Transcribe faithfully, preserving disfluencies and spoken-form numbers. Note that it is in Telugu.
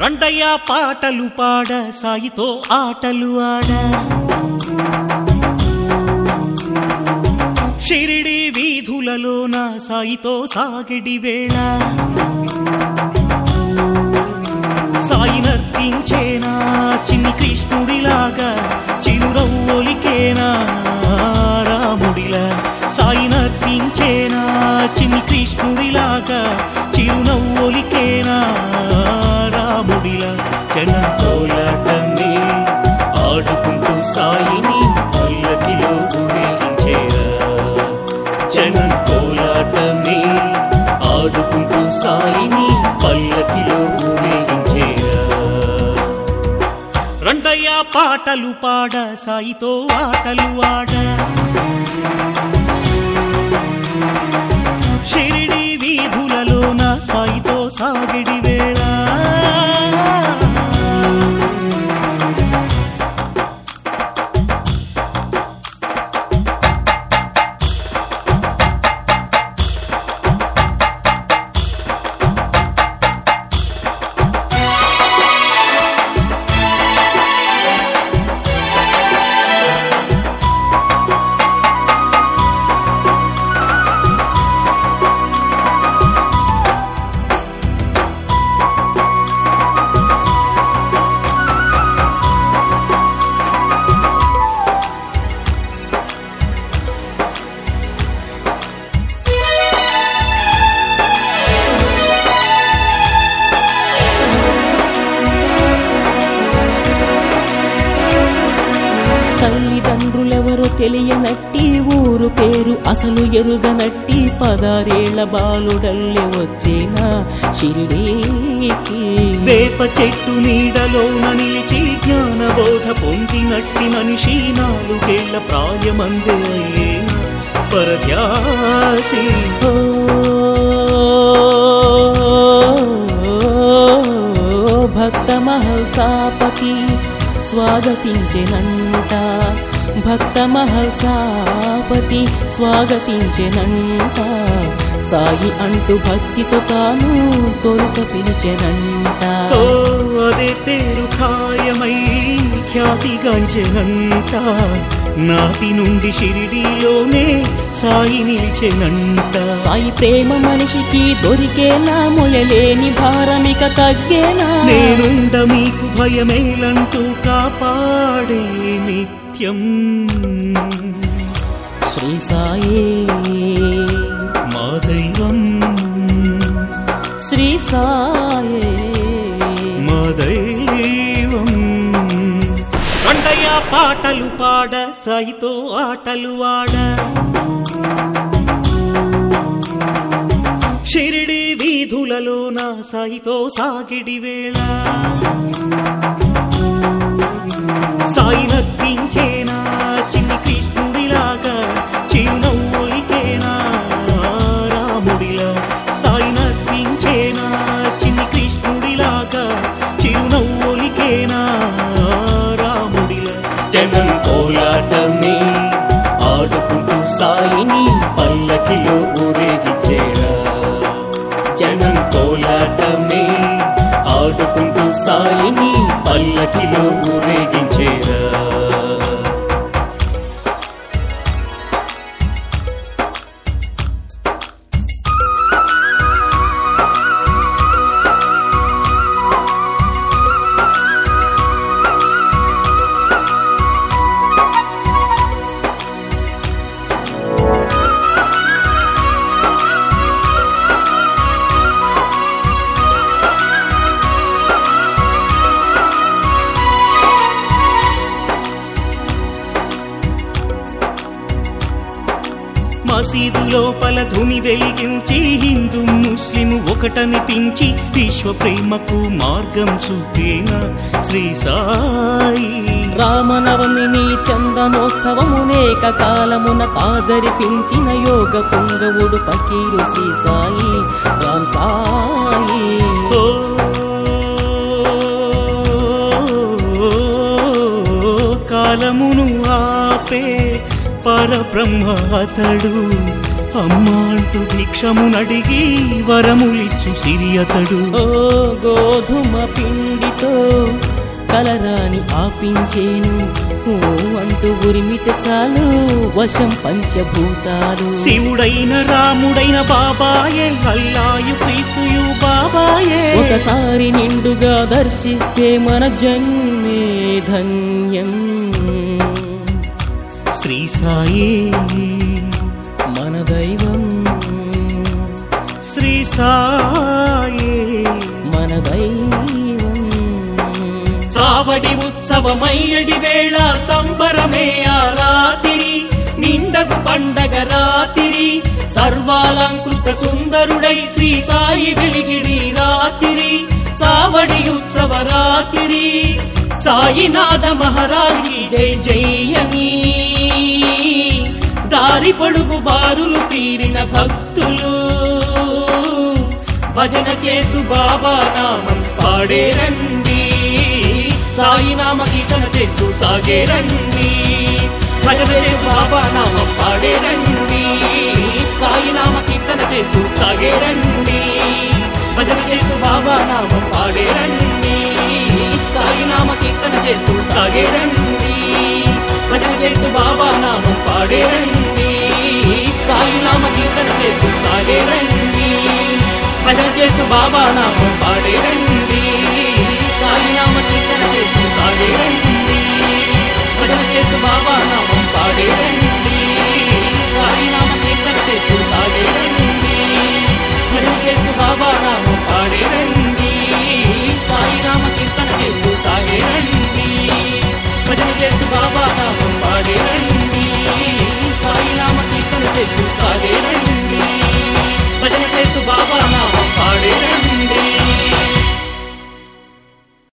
రండయ్య పాటలు పాడ సాయితో ఆటలు ఆడ షిరిడి వీధులలోన సాయితో సాగిడి వేళ సాయి నర్తించేనా చిన్ని కృష్ణుడిలాగా చిరురవ్వొలికేనా రాముడిలా సాయి నర్తించేనా చిన్ని కృష్ణుడిలాగా చిరునవ్వొలికేనా రాముడిలా జనం కోలాటమే ఆడుకుంటూ సాయిని పల్లకిలో ఊరేగించేరా జనం కోలాటమే ఆడుకుంటూ సాయిని పల్లకిలో ఊరేగించేరా రండయ్య పాటలు పాడ సాయితో ఆటలు ఆడ షిరిడి వీధులలోన సాయితో సాగిడి వేళ తల్లిదండ్రులెవరో తెలియనట్టి ఊరు పేరు అసలు ఎరుగనట్టి పదారేళ్ల బాలుడల్లే వచ్చేనా షిరిడీకి వేప చెట్టు నీడలోన నిలిచి జ్ఞానబోధ పొందినట్టి మనిషి నాలుగేళ్ల ప్రాయమందే అయ్యేనా పరధ్యాసి భక్త మహల్సాపతి స్వాగతించెనంట భక్త మహల్సాపతి స్వాగతించెనంట సాయి అంటూ భక్తితో తాను తొలుత పిలిచెనంట అదే పేరు ఖాయమై ఖ్యాతిగాంచెనంట నాటి నుండి షిరిడీలోనే సాయి నిలిచెనంట సాయి ప్రేమ మనిషికి దొరికేనా మొయలేని భారమిక తగ్గేనా నేనుండ మీకు భయమేలంటూ కాపాడే నిత్యం శ్రీ సాయే మా దైవం శ్రీ సాయే మా దైవం రండయ్య పాటలు పాడ సాయితో ఆటలు ఆడ షిరిడి వీధులలోన సాయితో సాగిడి వేళ సాయి నర్తించేనా చిన్ని కృష్ణుడిలాగా చిరునవ్వులికేనా రాముడిలా సాయి నర్తించేనా చిన్ని కృష్ణుడిలాగా చిరునవ్వులికేనా రాముడిలా జనం కోలాటమే ఆడుకుంటూ సాయిని పల్లకిలో ఊరేగించేరా జనం కోలాటమే ఆడుకుంటూ సాయిని పల్లకిలో ఊరేగించేరా మసీదు లోపల ధుని వెలిగించి హిందూ ముస్లిము ఒకటనిపించి విశ్వ ప్రేమకు మార్గం చూపేనా శ్రీ సాయి రామనవమిని చందనోత్సవమునేక కాలమున తాజరిపించిన యోగ పుంగవుడు పకీరు శ్రీ సాయి రామ్ సాయి కాలమును ఆపే పరబ్రహ్మ అతడు అమ్మా అంటూ భిక్షమునడిగి వరములిచ్చు సిరియతడు. ఓ గోధుమ పిండితో కలరాని ఆపించేను, ఓ అంటూ ఉరిమితే చాలు వశం పంచభూతాలు. శివుడైన రాముడైన బాబాయే, అల్లాయు క్రీస్తుయు బాబాయే. ఒకసారి నిండుగా దర్శిస్తే మన జన్మే ధన్యం. శ్రీ సాయే మన దైవం, శ్రీ సాయే మన దైవం. సావడి ఉత్సవమయ్యడి వేళ సంబరమే ఆ రాత్రి, నిండగు పండగ రాత్రి. సర్వాలంకృత సుందరుడై శ్రీ సాయి వెలిగిడి రాత్రి, సావడి ఉత్సవ రాత్రి. సాయినాథ మహారాజీ జై జయని, దారి పొడుగు బారులు తీరిన భక్తులు భజన చేస్తూ బాబా నామం పాడేరండి, సాయి నామ కీర్తన చేస్తూ సాగేరండి. భజన చేస్తూ బాబా నామం పాడేరండి, సాయి నామ కీర్తన చేస్తూ సాగేరండి. భజన చేస్తూ బాబా నామం పాడేరండి, సాయి నామ కీర్తన చేస్తూ సాగేరండి. భజన చేస్తూ బాబా నామం పాడేరండి, సాయి నామ కీర్తన చేస్తూ సాగేరండి. భజన చేస్తూ బాబా నామం పాడేరండి.